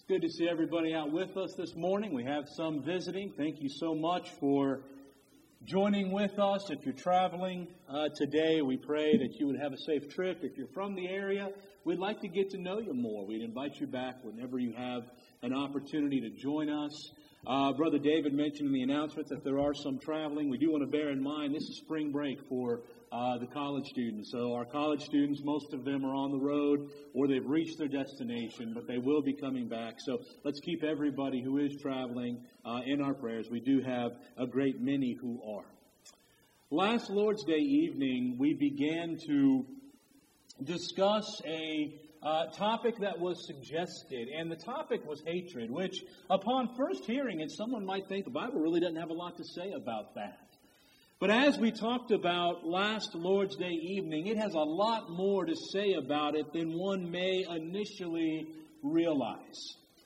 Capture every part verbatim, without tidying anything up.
Good to see everybody out with us this morning. We have some visiting. Thank you so much for joining with us. If you're traveling uh, today, we pray that you would have a safe trip. If you're from the area, we'd like to get to know you more. We'd invite you back whenever you have an opportunity to join us. Uh, Brother David mentioned in the announcement that there are some traveling. We do want to bear in mind this is spring break for uh, the college students. So our college students, most of them are on the road or they've reached their destination, but they will be coming back. So let's keep everybody who is traveling uh, in our prayers. We do have a great many who are. Last Lord's Day evening, we began to discuss a Uh, topic that was suggested, and the topic was hatred, which upon first hearing it, someone might think the Bible really doesn't have a lot to say about that. But as we talked about last Lord's Day evening, it has a lot more to say about it than one may initially realize.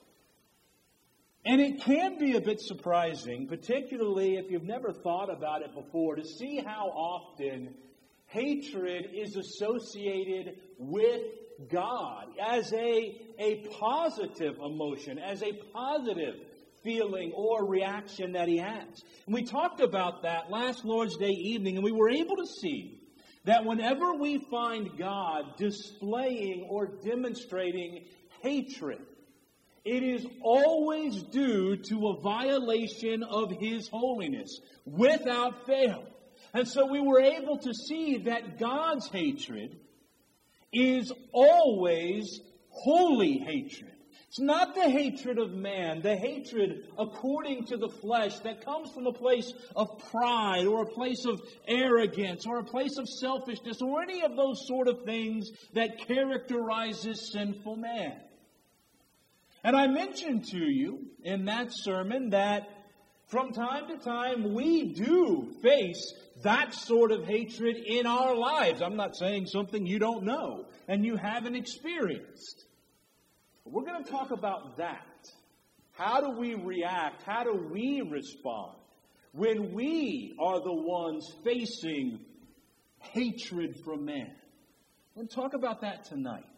And it can be a bit surprising, particularly if you've never thought about it before, to see how often hatred is associated with God as a, a positive emotion, as a positive feeling or reaction that He has. And we talked about that last Lord's Day evening, and we were able to see that whenever we find God displaying or demonstrating hatred, it is always due to a violation of His holiness, without fail. And so we were able to see that God's hatred is always holy hatred. It's not the hatred of man, the hatred according to the flesh that comes from a place of pride or a place of arrogance or a place of selfishness or any of those sort of things that characterizes sinful man. And I mentioned to you in that sermon that from time to time we do face that sort of hatred in our lives. I'm not saying something you don't know and you haven't experienced. But we're going to talk about that. How do we react? How do we respond when we are the ones facing hatred from man? We'll talk about that tonight.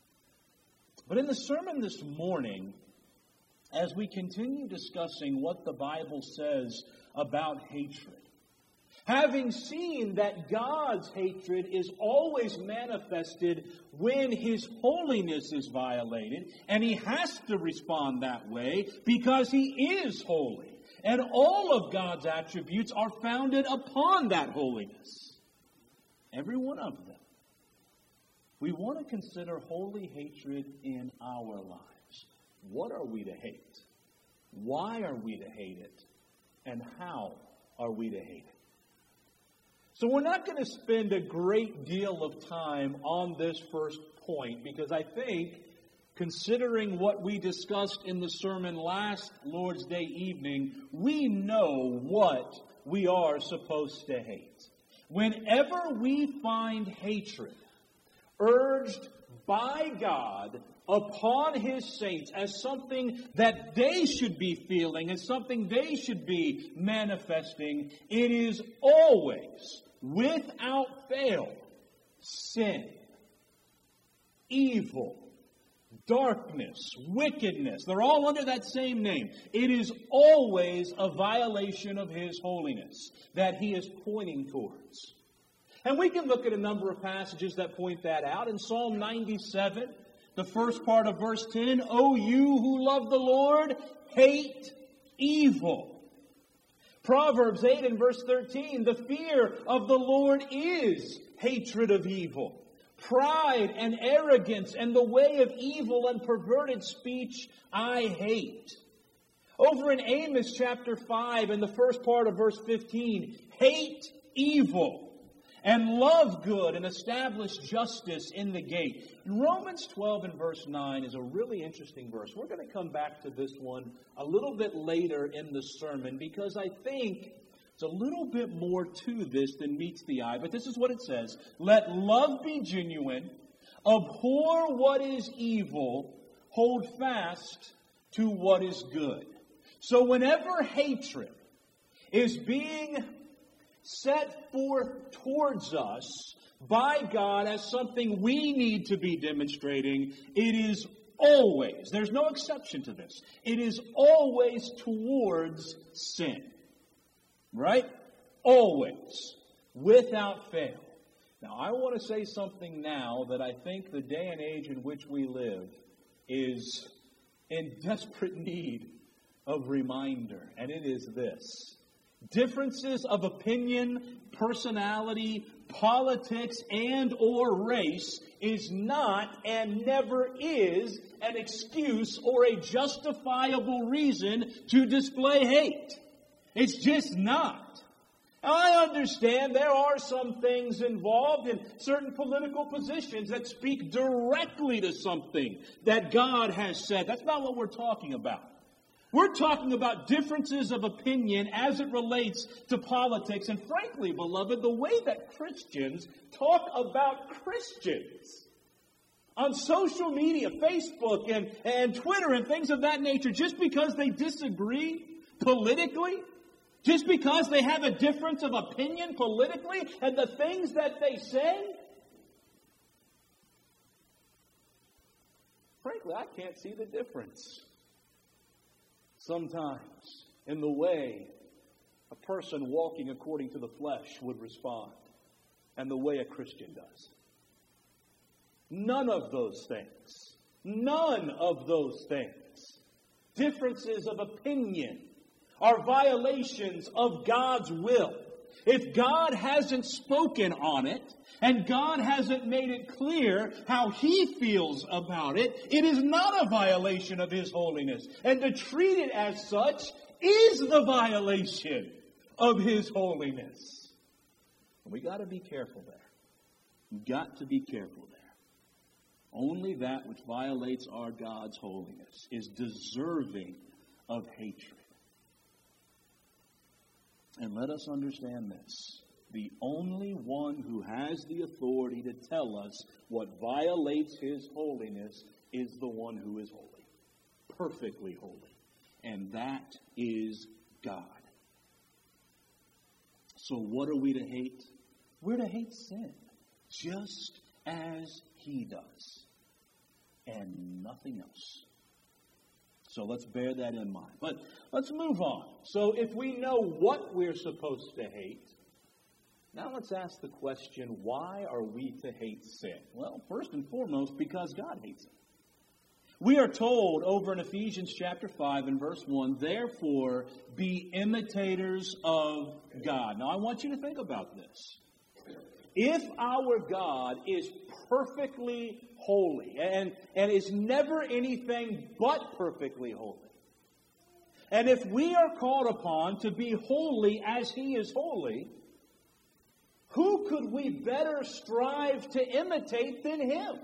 But in the sermon this morning, as we continue discussing what the Bible says about hatred, having seen that God's hatred is always manifested when His holiness is violated, and He has to respond that way because He is holy, and all of God's attributes are founded upon that holiness. Every one of them. We want to consider holy hatred in our lives. What are we to hate? Why are we to hate it? And how are we to hate it? So we're not going to spend a great deal of time on this first point because I think, considering what we discussed in the sermon last Lord's Day evening, we know what we are supposed to hate. Whenever we find hatred urged by God upon His saints as something that they should be feeling, as something they should be manifesting, it is always, without fail, sin, evil, darkness, wickedness. They're all under that same name. It is always a violation of His holiness that He is pointing towards. And we can look at a number of passages that point that out. In Psalm ninety-seven, the first part of verse ten, O you who love the Lord, hate evil. Proverbs eight and verse thirteen, the fear of the Lord is hatred of evil. Pride and arrogance and the way of evil and perverted speech I hate. Over in Amos chapter five and the first part of verse fifteen, hate evil and love good and establish justice in the gate. And Romans twelve and verse nine is a really interesting verse. We're going to come back to this one a little bit later in the sermon because I think it's a little bit more to this than meets the eye. But this is what it says. Let love be genuine, abhor what is evil, hold fast to what is good. So whenever hatred is being set forth towards us by God as something we need to be demonstrating, it is always, there's no exception to this, it is always towards sin. Right? Always. Without fail. Now, I want to say something now that I think the day and age in which we live is in desperate need of reminder, and it is this. Differences of opinion, personality, politics, and or race is not and never is an excuse or a justifiable reason to display hate. It's just not. I understand there are some things involved in certain political positions that speak directly to something that God has said. That's not what we're talking about. We're talking about differences of opinion as it relates to politics. And frankly, beloved, the way that Christians talk about Christians on social media, Facebook and, and Twitter and things of that nature, just because they disagree politically, just because they have a difference of opinion politically and the things that they say, frankly, I can't see the difference sometimes in the way a person walking according to the flesh would respond and the way a Christian does. None of those things. None of those things. Differences of opinion are violations of God's will. If God hasn't spoken on it, and God hasn't made it clear how He feels about it, it is not a violation of His holiness. And to treat it as such is the violation of His holiness. And we got to be careful there. We've got to be careful there. Only that which violates our God's holiness is deserving of hatred. And let us understand this. The only one who has the authority to tell us what violates His holiness is the one who is holy. Perfectly holy. And that is God. So what are we to hate? We're to hate sin. Just as He does. And nothing else. So let's bear that in mind. But let's move on. So if we know what we're supposed to hate, now let's ask the question, why are we to hate sin? Well, first and foremost, because God hates it. We are told over in Ephesians chapter five and verse one, therefore be imitators of God. Now I want you to think about this. If our God is perfectly holy and, and is never anything but perfectly holy, and if we are called upon to be holy as He is holy, who could we better strive to imitate than Him?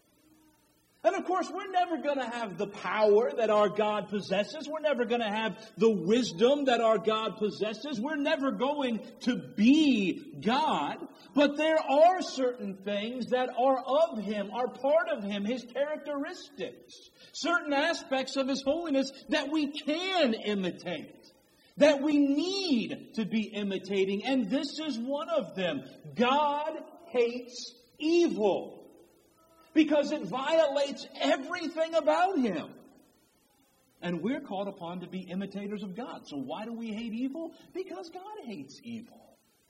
And of course, we're never going to have the power that our God possesses. We're never going to have the wisdom that our God possesses. We're never going to be God. But there are certain things that are of Him, are part of Him, His characteristics. Certain aspects of His holiness that we can imitate. That we need to be imitating. And this is one of them. God hates evil. Because it violates everything about Him. And we're called upon to be imitators of God. So why do we hate evil? Because God hates evil.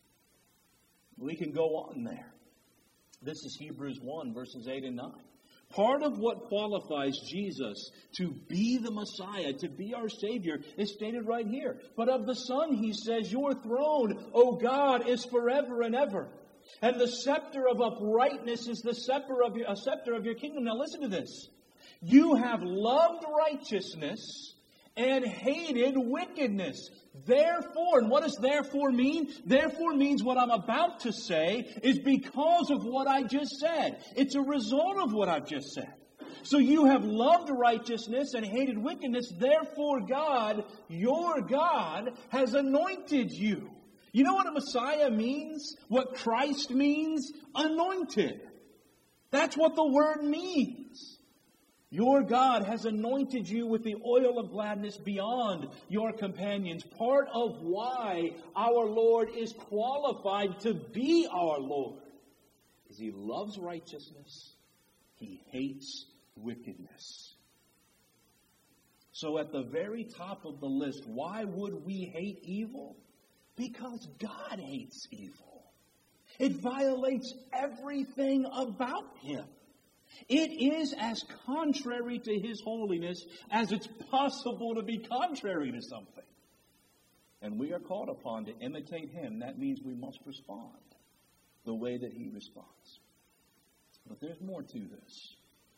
We can go on there. This is Hebrews one, verses eight and nine. Part of what qualifies Jesus to be the Messiah, to be our Savior, is stated right here. But of the Son, He says, your throne, O God, is forever and ever. And the scepter of uprightness is the scepter of your, a scepter of your kingdom. Now listen to this. You have loved righteousness and hated wickedness. Therefore, and what does therefore mean? Therefore means what I'm about to say is because of what I just said. It's a result of what I've just said. So you have loved righteousness and hated wickedness. Therefore God, your God, has anointed you. You know what a Messiah means? What Christ means? Anointed. That's what the word means. Your God has anointed you with the oil of gladness beyond your companions. Part of why our Lord is qualified to be our Lord is He loves righteousness. He hates wickedness. So at the very top of the list, why would we hate evil? Because God hates evil. It violates everything about Him. It is as contrary to His holiness as it's possible to be contrary to something. And we are called upon to imitate Him. That means we must respond the way that He responds. But there's more to this.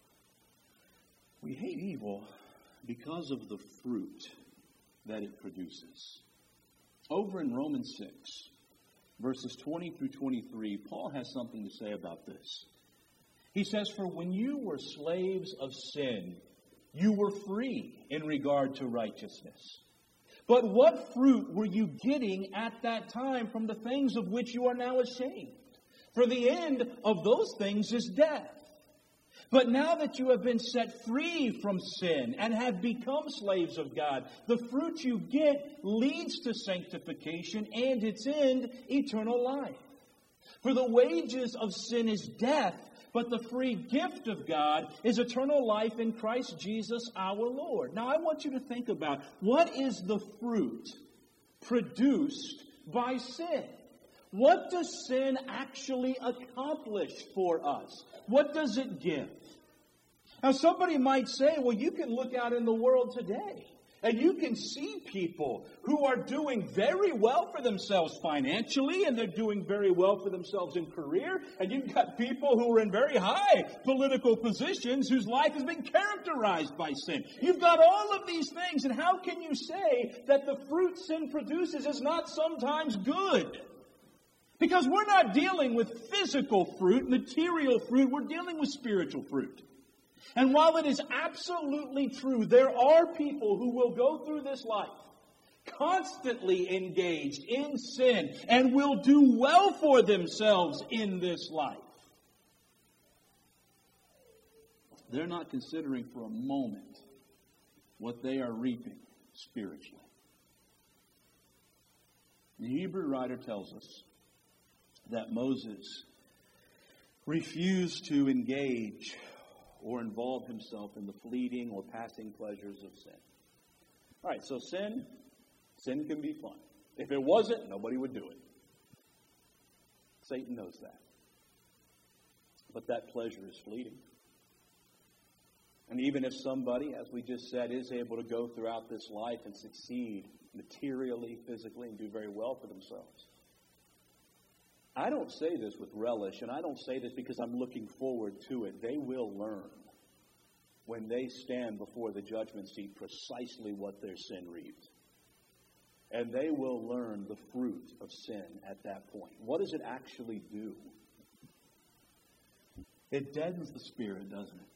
We hate evil because of the fruit that it produces. Over in Romans six, verses twenty through twenty-three, Paul has something to say about this. He says, "For when you were slaves of sin, you were free in regard to righteousness. But what fruit were you getting at that time from the things of which you are now ashamed? For the end of those things is death. But now that you have been set free from sin and have become slaves of God, the fruit you get leads to sanctification and its end, eternal life. For the wages of sin is death, but the free gift of God is eternal life in Christ Jesus our Lord." Now I want you to think about, what is the fruit produced by sin? What does sin actually accomplish for us? What does it give? Now somebody might say, well, you can look out in the world today and you can see people who are doing very well for themselves financially, and they're doing very well for themselves in career. And you've got people who are in very high political positions whose life has been characterized by sin. You've got all of these things, and how can you say that the fruit sin produces is not sometimes good? Because we're not dealing with physical fruit, material fruit. We're dealing with spiritual fruit. And while it is absolutely true, there are people who will go through this life constantly engaged in sin and will do well for themselves in this life. They're not considering for a moment what they are reaping spiritually. The Hebrew writer tells us that Moses refused to engage or involve himself in the fleeting or passing pleasures of sin. All right, so sin, sin can be fun. If it wasn't, nobody would do it. Satan knows that. But that pleasure is fleeting. And even if somebody, as we just said, is able to go throughout this life and succeed materially, physically, and do very well for themselves, I don't say this with relish, and I don't say this because I'm looking forward to it. They will learn when they stand before the judgment seat precisely what their sin reaped. And they will learn the fruit of sin at that point. What does it actually do? It deadens the spirit, doesn't it?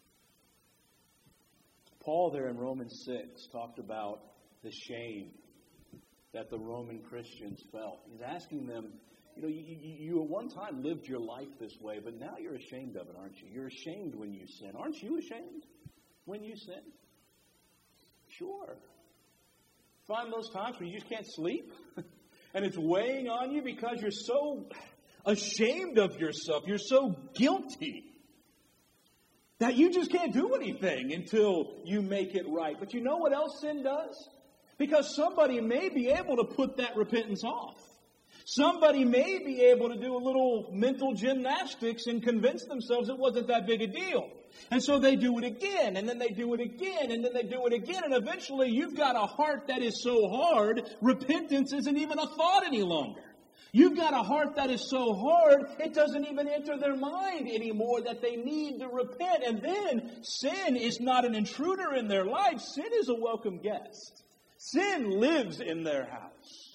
Paul there in Romans six talked about the shame that the Roman Christians felt. He's asking them, you know, you, you, you at one time lived your life this way, but now you're ashamed of it, aren't you? You're ashamed when you sin. Aren't you ashamed when you sin? Sure. Find those times when you just can't sleep and it's weighing on you because you're so ashamed of yourself. You're so guilty that you just can't do anything until you make it right. But you know what else sin does? Because somebody may be able to put that repentance off. Somebody may be able to do a little mental gymnastics and convince themselves it wasn't that big a deal. And so they do it again, and then they do it again, and then they do it again, and eventually you've got a heart that is so hard, repentance isn't even a thought any longer. You've got a heart that is so hard, it doesn't even enter their mind anymore that they need to repent. And then sin is not an intruder in their life. Sin is a welcome guest. Sin lives in their house.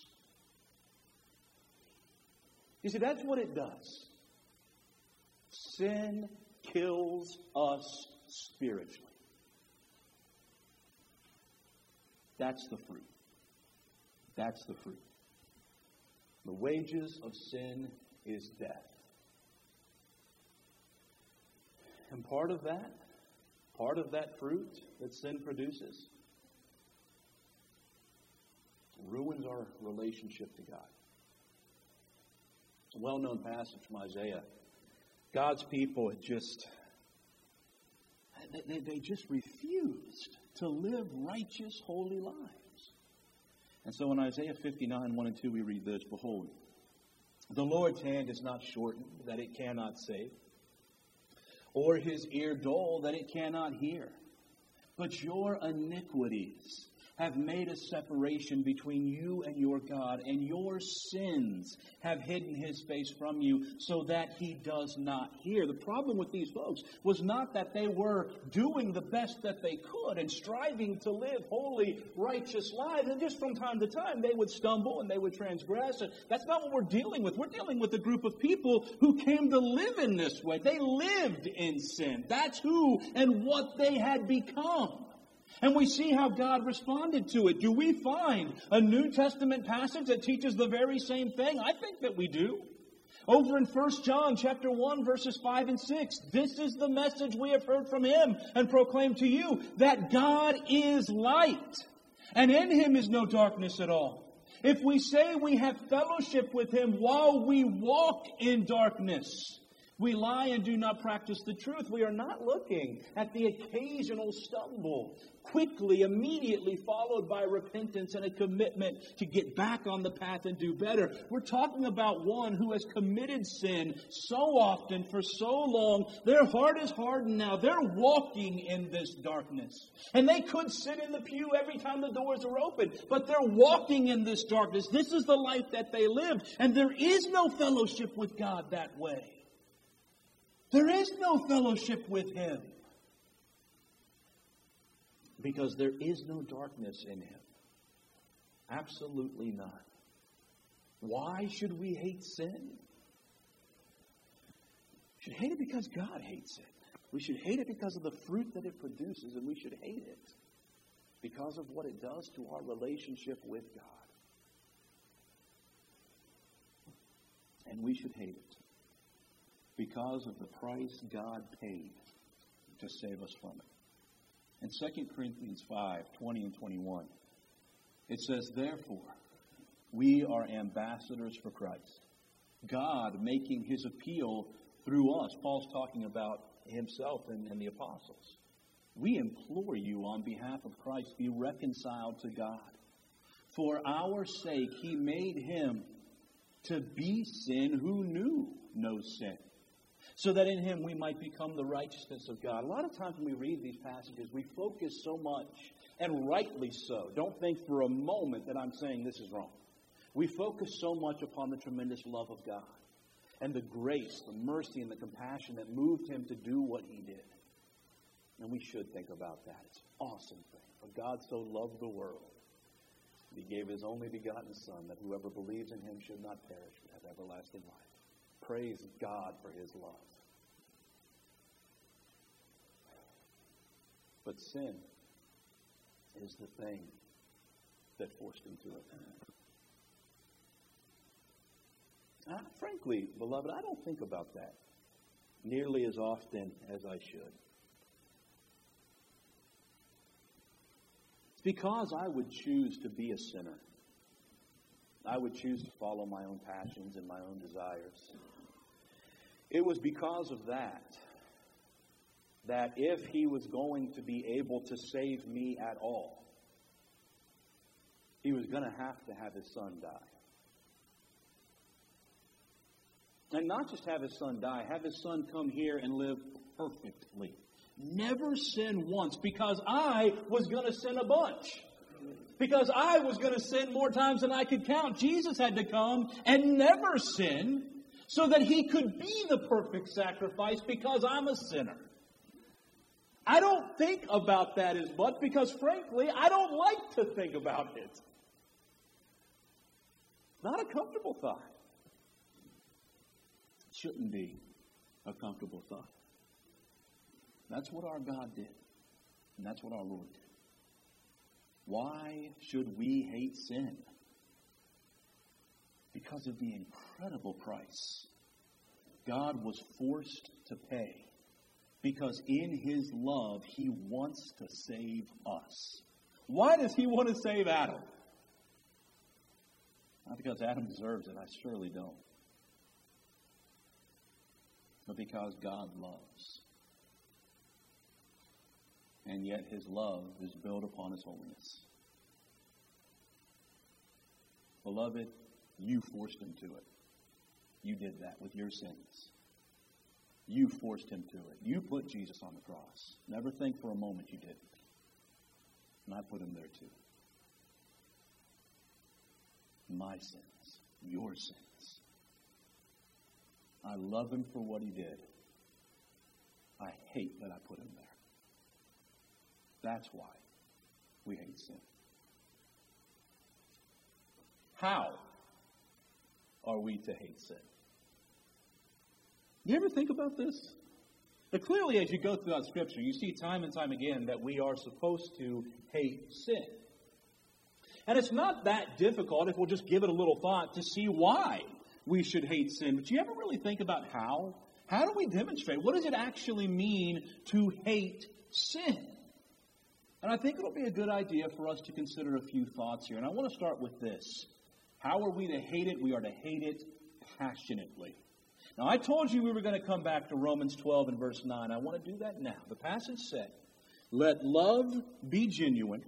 You see, that's what it does. Sin kills us spiritually. That's the fruit. That's the fruit. The wages of sin is death. And part of that, part of that fruit that sin produces, ruins our relationship to God. It's a well-known passage from Isaiah. God's people had just they, they just refused to live righteous, holy lives. And so in Isaiah fifty-nine, one and two, we read this, "Behold, the Lord's hand is not shortened, that it cannot save, or his ear dull, that it cannot hear. But your iniquities have made a separation between you and your God, and your sins have hidden his face from you so that he does not hear." The problem with these folks was not that they were doing the best that they could and striving to live holy, righteous lives, and just from time to time they would stumble and they would transgress. And that's not what we're dealing with. We're dealing with a group of people who came to live in this way. They lived in sin. That's who and what they had become. And we see how God responded to it. Do we find a New Testament passage that teaches the very same thing? I think that we do. Over in First John chapter one, verses five and six, "This is the message we have heard from him and proclaimed to you, that God is light, and in him is no darkness at all. If we say we have fellowship with him while we walk in darkness, we lie and do not practice the truth." We are not looking at the occasional stumble, quickly, immediately followed by repentance and a commitment to get back on the path and do better. We're talking about one who has committed sin so often for so long. Their heart is hardened now. They're walking in this darkness. And they could sit in the pew every time the doors are open, but they're walking in this darkness. This is the life that they lived. And there is no fellowship with God that way. There is no fellowship with him, because there is no darkness in him. Absolutely none. Why should we hate sin? We should hate it because God hates it. We should hate it because of the fruit that it produces, and we should hate it because of what it does to our relationship with God. And we should hate it because of the price God paid to save us from it. In Second Corinthians five, twenty and twenty-one, it says, "Therefore, we are ambassadors for Christ, God making his appeal through us." Paul's talking about himself and, and the apostles. "We implore you on behalf of Christ, be reconciled to God. For our sake, he made him to be sin who knew no sin, so that in him we might become the righteousness of God." A lot of times when we read these passages, we focus so much, and rightly so. Don't think for a moment that I'm saying this is wrong. We focus so much upon the tremendous love of God and the grace, the mercy, and the compassion that moved him to do what he did. And we should think about that. It's an awesome thing. For God so loved the world, he gave his only begotten Son, that whoever believes in him should not perish but have everlasting life. Praise God for his love. But sin is the thing that forced him to it. Uh, frankly, beloved, I don't think about that nearly as often as I should. It's because I would choose to be a sinner. I would choose to follow my own passions and my own desires. It was because of that, that if he was going to be able to save me at all, he was going to have to have his Son die. And not just have his Son die, have his Son come here and live perfectly. Never sin once, because I was going to sin a bunch. Because I was going to sin more times than I could count. Jesus had to come and never sin so that he could be the perfect sacrifice, because I'm a sinner. I don't think about that as much because, frankly, I don't like to think about it. Not a comfortable thought. It shouldn't be a comfortable thought. That's what our God did. And that's what our Lord did. Why should we hate sin? Because of the incredible price God was forced to pay. Because in his love, he wants to save us. Why does he want to save Adam? Not because Adam deserves it. I surely don't. But because God loves. and yet his love is built upon his holiness. Beloved, you forced him to it. You did that with your sins. You forced him to it. You put Jesus on the cross. Never think for a moment you didn't. And I put him there too. My sins, your sins. I love him for what he did. I hate that I put him there. That's why we hate sin. How are we to hate sin? You ever think about this? But clearly, as you go throughout Scripture, you see time and time again that we are supposed to hate sin. And it's not that difficult, if we'll just give it a little thought, to see why we should hate sin. But you ever really think about how? How do we demonstrate? What does it actually mean to hate sin? And I think it'll be a good idea for us to consider a few thoughts here. And I want to start with this. How are we to hate it? We are to hate it passionately. Now, I told you we were going to come back to Romans twelve and verse nine. I want to do that now. The passage said, "Let love be genuine.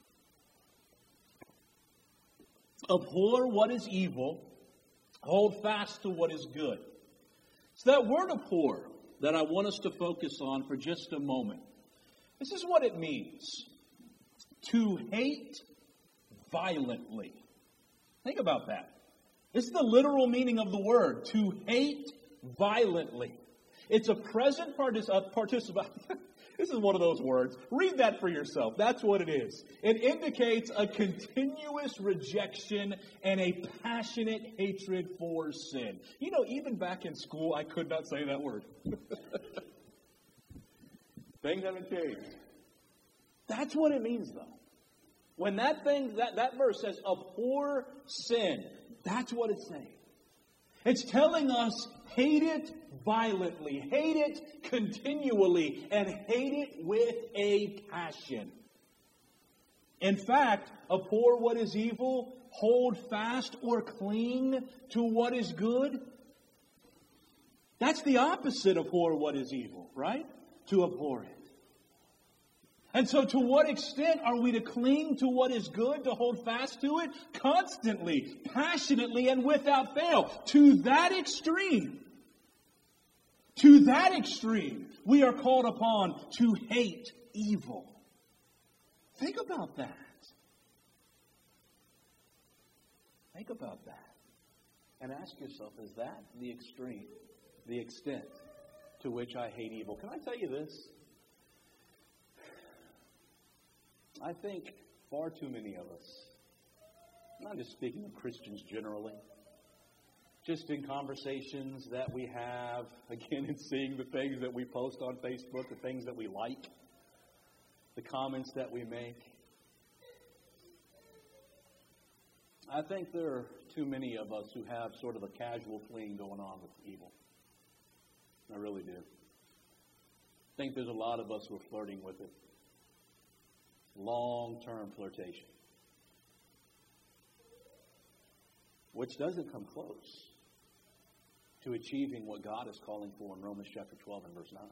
Abhor what is evil. Hold fast to what is good." It's that word abhor that I want us to focus on for just a moment. This is what it means. To hate violently. Think about that. This is the literal meaning of the word. To hate violently. It's a present partic- uh, participle. This is one of those words. Read that for yourself. That's what it is. It indicates a continuous rejection and a passionate hatred for sin. You know, even back in school, I could not say that word. Things haven't changed. That's what it means, though. When that thing, that, that verse says, abhor sin, that's what it's saying. It's telling us, hate it violently, hate it continually, and hate it with a passion. In fact, abhor what is evil, hold fast or cling to what is good. That's the opposite of abhor what is evil, right? To abhor it. And so to what extent are we to cling to what is good, to hold fast to it? Constantly, passionately, and without fail. To that extreme, to that extreme, we are called upon to hate evil. Think about that. Think about that. And ask yourself, is that the extreme, the extent to which I hate evil? Can I tell you this? I think far too many of us, I'm not just speaking of Christians generally, just in conversations that we have, again, in seeing the things that we post on Facebook, the things that we like, the comments that we make. I think there are too many of us who have sort of a casual fleeing going on with evil. I really do. I think there's a lot of us who are flirting with it. Long-term flirtation. Which doesn't come close to achieving what God is calling for in Romans chapter twelve and verse nine.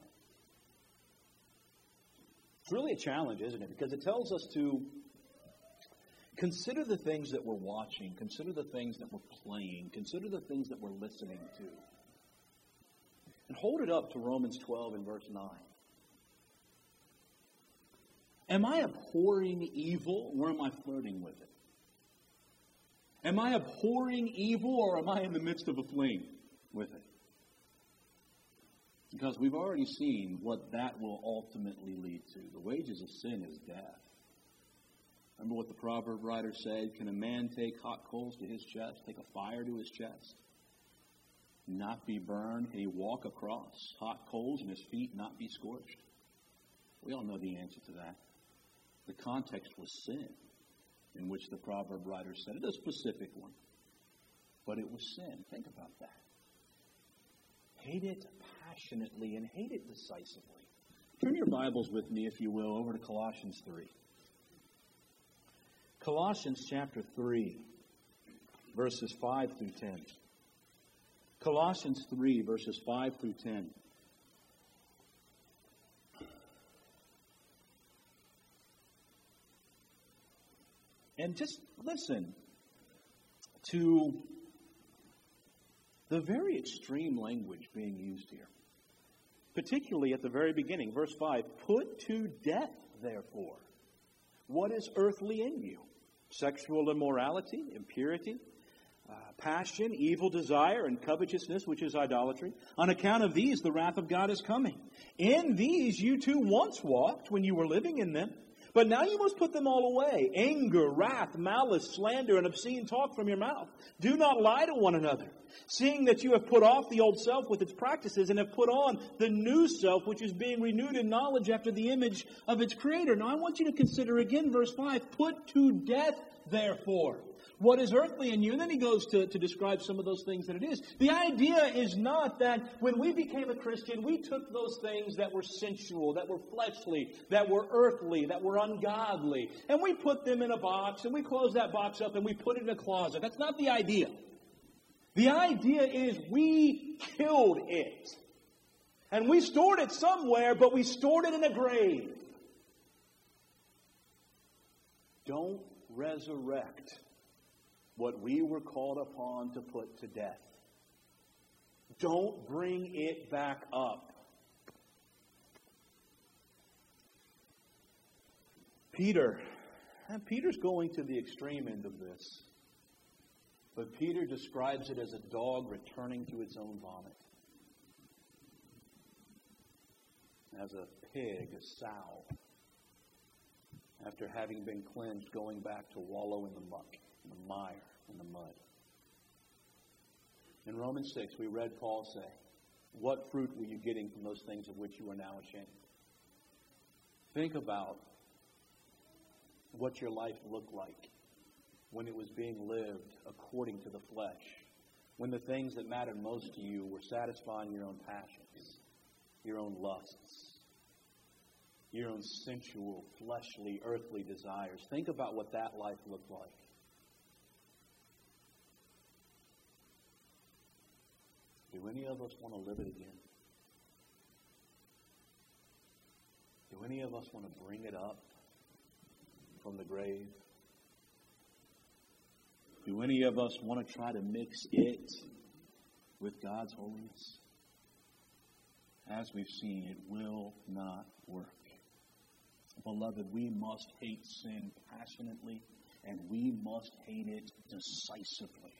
It's really a challenge, isn't it? Because it tells us to consider the things that we're watching, consider the things that we're playing, consider the things that we're listening to. And hold it up to Romans twelve and verse nine. Am I abhorring evil, or am I flirting with it? Am I abhorring evil, or am I in the midst of a fling with it? Because we've already seen what that will ultimately lead to. The wages of sin is death. Remember what the proverb writer said? Can a man take hot coals to his chest, take a fire to his chest, not be burned? Can he walk across hot coals and his feet not be scorched? We all know the answer to that. The context was sin, in which the proverb writer said it, a specific one. But it was sin. Think about that. Hate it passionately and hate it decisively. Turn your Bibles with me, if you will, over to Colossians three. Colossians chapter three, verses five through ten. Colossians three, verses five through ten. And just listen to the very extreme language being used here. Particularly at the very beginning, verse five, put to death, therefore, what is earthly in you? Sexual immorality, impurity, uh, passion, evil desire, and covetousness, which is idolatry. On account of these, the wrath of God is coming. In these you too once walked when you were living in them. But now you must put them all away. Anger, wrath, malice, slander, and obscene talk from your mouth. Do not lie to one another, seeing that you have put off the old self with its practices and have put on the new self, which is being renewed in knowledge after the image of its creator. Now I want you to consider again verse five, put to death, therefore, what is earthly in you. And then he goes to, to describe some of those things that it is. The idea is not that when we became a Christian, we took those things that were sensual, that were fleshly, that were earthly, that were ungodly, and we put them in a box, and we close that box up, and we put it in a closet. That's not the idea. The idea is we killed it. And we stored it somewhere, but we stored it in a grave. Don't resurrect what we were called upon to put to death. Don't bring it back up. Peter, and Peter's going to the extreme end of this. But Peter describes it as a dog returning to its own vomit. As a pig, a sow, after having been cleansed, going back to wallow in the muck, in the mire, in the mud. In Romans six, we read Paul say, what fruit were you getting from those things of which you are now ashamed? Think about what your life looked like when it was being lived according to the flesh, when the things that mattered most to you were satisfying your own passions, your own lusts, your own sensual, fleshly, earthly desires. Think about what that life looked like. Do any of us want to live it again? Do any of us want to bring it up from the grave? Do any of us want to try to mix it with God's holiness? As we've seen, it will not work. Beloved, we must hate sin passionately, and we must hate it decisively.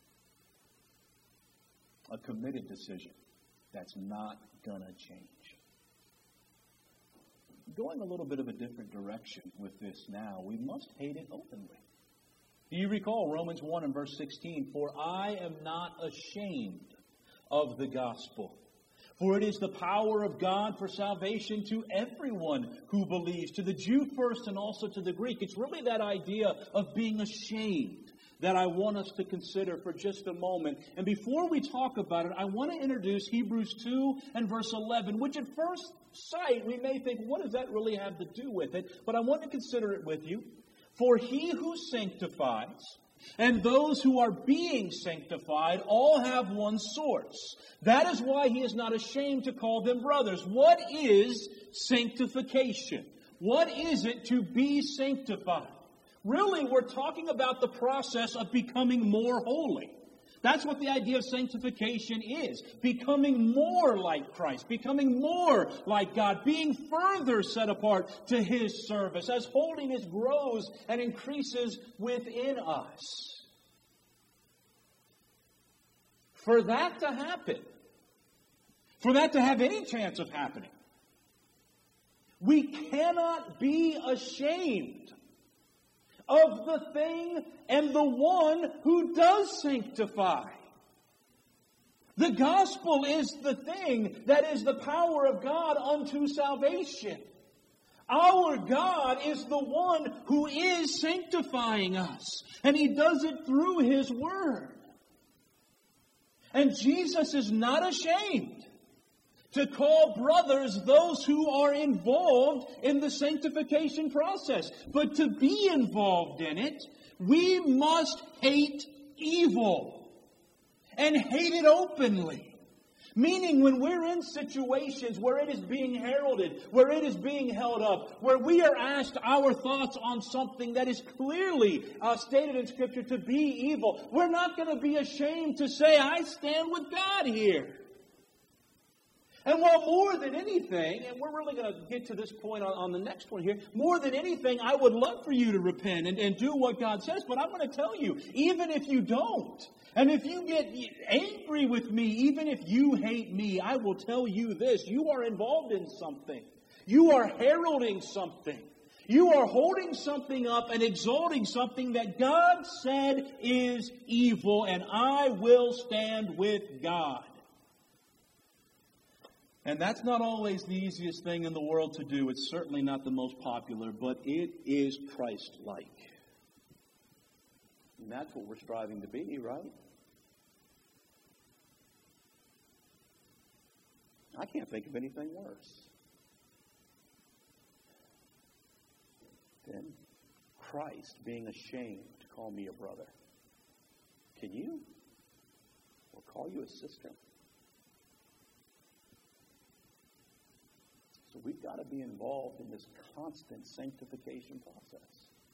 A committed decision that's not going to change. Going a little bit of a different direction with this now, we must hate it openly. Do you recall Romans one and verse sixteen? For I am not ashamed of the gospel, for it is the power of God for salvation to everyone who believes, to the Jew first and also to the Greek. It's really that idea of being ashamed that I want us to consider for just a moment. And before we talk about it, I want to introduce Hebrews two and verse eleven, which at first sight we may think, what does that really have to do with it? But I want to consider it with you. For he who sanctifies and those who are being sanctified all have one source. That is why he is not ashamed to call them brothers. What is sanctification? What is it to be sanctified? Really, we're talking about the process of becoming more holy. That's what the idea of sanctification is. Becoming more like Christ. Becoming more like God. Being further set apart to His service as holiness grows and increases within us. For that to happen, for that to have any chance of happening, we cannot be ashamed of the thing and the one who does sanctify. The gospel is the thing that is the power of God unto salvation. Our God is the one who is sanctifying us, and He does it through His Word. And Jesus is not ashamed to call brothers those who are involved in the sanctification process. But to be involved in it, we must hate evil. And hate it openly. Meaning when we're in situations where it is being heralded, where it is being held up, where we are asked our thoughts on something that is clearly uh, stated in Scripture to be evil, we're not going to be ashamed to say, I stand with God here. And while more than anything, and we're really going to get to this point on, on the next one here, more than anything, I would love for you to repent and, and do what God says. But I'm going to tell you, even if you don't, and if you get angry with me, even if you hate me, I will tell you this. You are involved in something. You are heralding something. You are holding something up and exalting something that God said is evil, and I will stand with God. And that's not always the easiest thing in the world to do. It's certainly not the most popular, but it is Christ-like. And that's what we're striving to be, right? I can't think of anything worse than Christ being ashamed to call me a brother. Can you? Or call you a sister? So we've got to be involved in this constant sanctification process.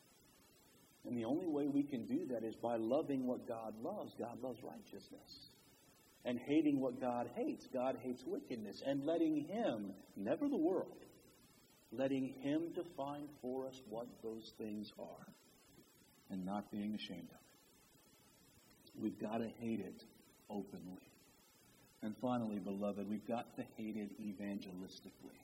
And the only way we can do that is by loving what God loves. God loves righteousness. And hating what God hates. God hates wickedness. And letting Him, never the world, letting Him define for us what those things are. And not being ashamed of it. We've got to hate it openly. And finally, beloved, we've got to hate it evangelistically.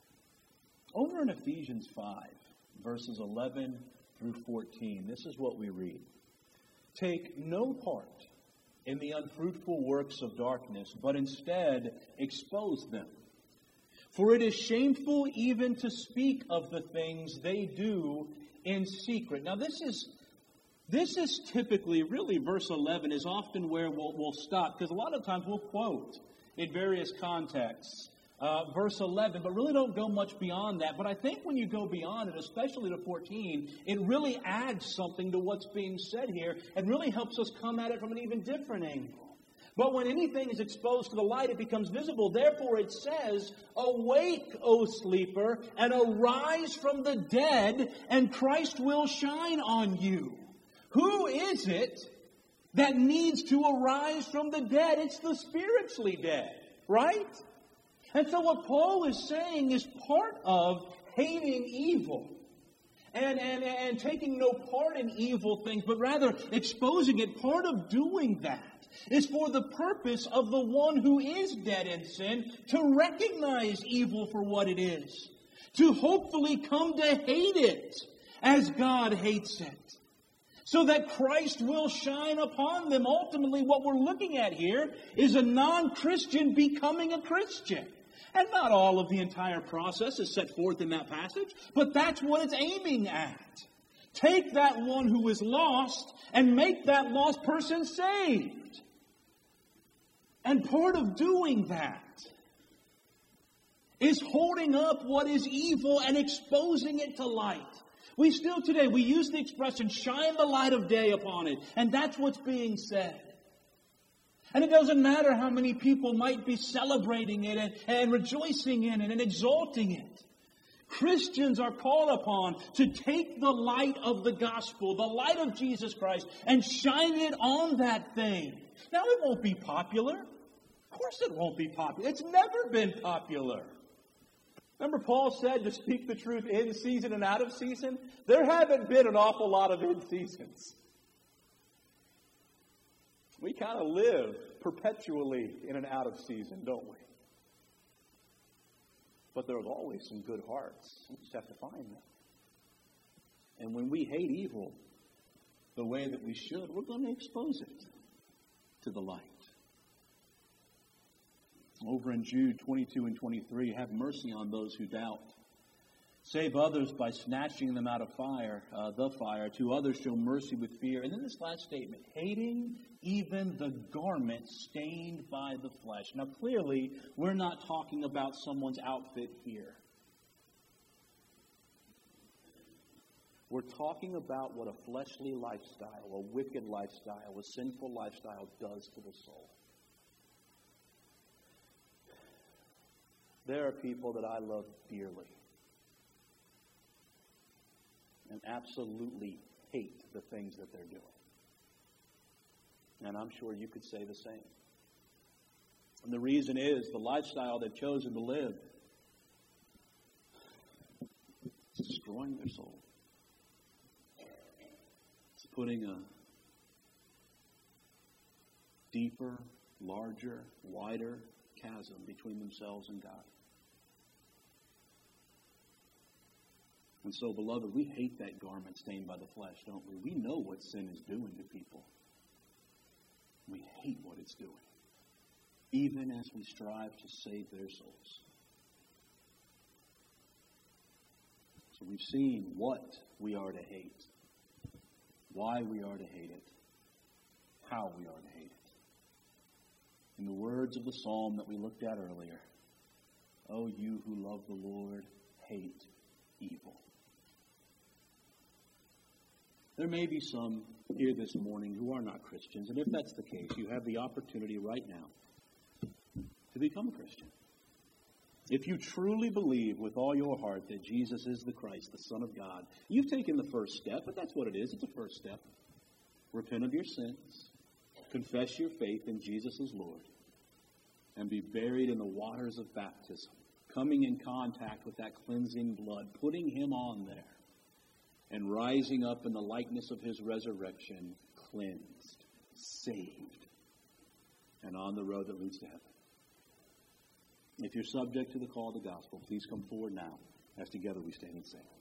Over in Ephesians five, verses eleven through fourteen, this is what we read. Take no part in the unfruitful works of darkness, but instead expose them. For it is shameful even to speak of the things they do in secret. Now this is this is typically, really verse eleven is often where we'll, we'll stop, because a lot of times we'll quote in various contexts Uh, verse eleven, but really don't go much beyond that. But I think when you go beyond it, especially to fourteen, it really adds something to what's being said here and really helps us come at it from an even different angle. But when anything is exposed to the light, it becomes visible. Therefore it says, awake, O sleeper, and arise from the dead, and Christ will shine on you. Who is it that needs to arise from the dead? It's the spiritually dead, right? And so what Paul is saying is part of hating evil and, and, and taking no part in evil things, but rather exposing it. Part of doing that is for the purpose of the one who is dead in sin to recognize evil for what it is, to hopefully come to hate it as God hates it, so that Christ will shine upon them. Ultimately, what we're looking at here is a non-Christian becoming a Christian. And not all of the entire process is set forth in that passage, but that's what it's aiming at. Take that one who is lost and make that lost person saved. And part of doing that is holding up what is evil and exposing it to light. We still today, we use the expression, shine the light of day upon it. And that's what's being said. And it doesn't matter how many people might be celebrating it and, and rejoicing in it and exalting it. Christians are called upon to take the light of the gospel, the light of Jesus Christ, and shine it on that thing. Now, it won't be popular. Of course it won't be popular. It's never been popular. Remember Paul said to speak the truth in season and out of season? There haven't been an awful lot of in seasons. We kind of live perpetually in an out of season, don't we? But there's always some good hearts. We just have to find them. And when we hate evil the way that we should, we're going to expose it to the light. Over in Jude twenty-two and twenty-three, have mercy on those who doubt. Save others by snatching them out of fire, uh, the fire. To others show mercy with fear. And then this last statement, hating even the garment stained by the flesh. Now clearly, we're not talking about someone's outfit here. We're talking about what a fleshly lifestyle, a wicked lifestyle, a sinful lifestyle does to the soul. There are people that I love dearly and absolutely hate the things that they're doing. And I'm sure you could say the same. And the reason is the lifestyle they've chosen to live is destroying their soul. It's putting a deeper, larger, wider chasm between themselves and God. And so, beloved, we hate that garment stained by the flesh, don't we? We know what sin is doing to people. We hate what it's doing, even as we strive to save their souls. So we've seen what we are to hate, why we are to hate it, how we are to hate it. In the words of the psalm that we looked at earlier, "O you who love the Lord, hate evil." There may be some here this morning who are not Christians, and if that's the case, you have the opportunity right now to become a Christian. If you truly believe with all your heart that Jesus is the Christ, the Son of God, you've taken the first step, but that's what it is. It's a first step. Repent of your sins, confess your faith in Jesus as Lord, and be buried in the waters of baptism, coming in contact with that cleansing blood, putting Him on there, and rising up in the likeness of His resurrection, cleansed, saved, and on the road that leads to heaven. If you're subject to the call of the gospel, please come forward now as together we stand and sing.